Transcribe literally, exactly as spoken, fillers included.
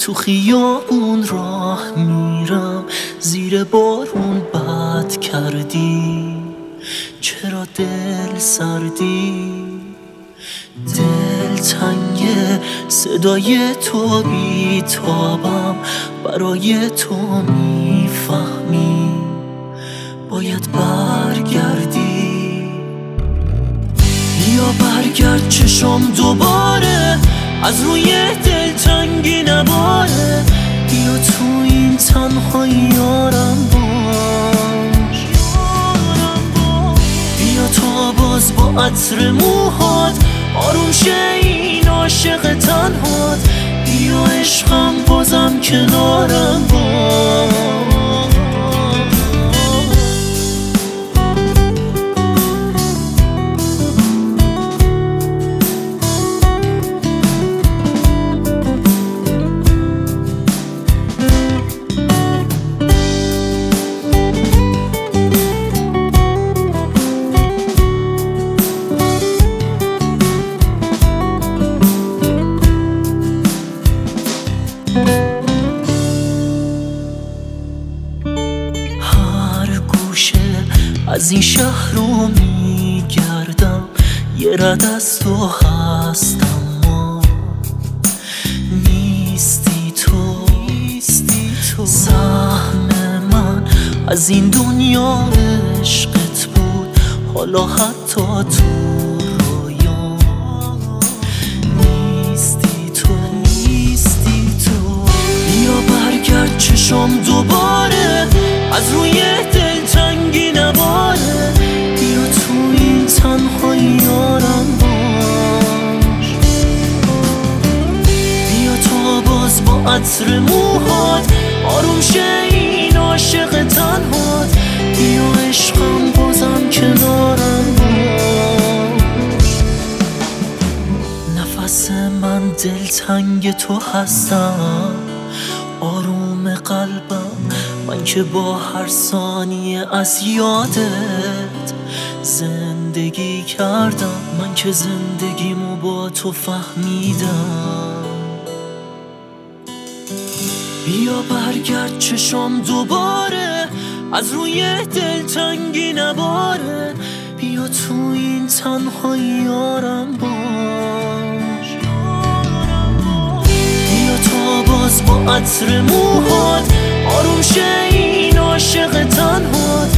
تو خیابون راه میرم، زیر بارون بد کردی، چرا دل سردی؟ دل تنگه، صدای تو بیتابم، برای تو میفهمی باید برگردی. بیا برگرد چشم دوباره، از روی دل تنگی نباره، بیا تو این تنهایی یارم باش. بیا تا باز با عطر موهات آروم شه این عاشق تنهات، بیا عشقم بازم کنارم باش. هر گوشه از این شهر رو میگردم، یه رد از تو هست اما نیستی تو. سهم من از این دنیا عشقت بود، حالا حتی تو رویا نیستی تو. بیا برگرد چشم دوباره، از روی دل تنگی نباره، بیا تو این تنهایی یارم باش. بیا تا باز با عطر موهات آروم شه این عاشق تنهات، بیا عشقم بازم کنارم باش. نفس من دلتنگ تو هستم، آروم قلبم من که با هر ثانیه از یادت زندگی کردم، من که زندگیمو با تو فهمیدم. بیا برگرد چشم دوباره، از روی دل تنگی نباره، بیا تو این تنهایی یارم باش. بیا تا باز با عطر موهات آروم شه این عاشق تنهات،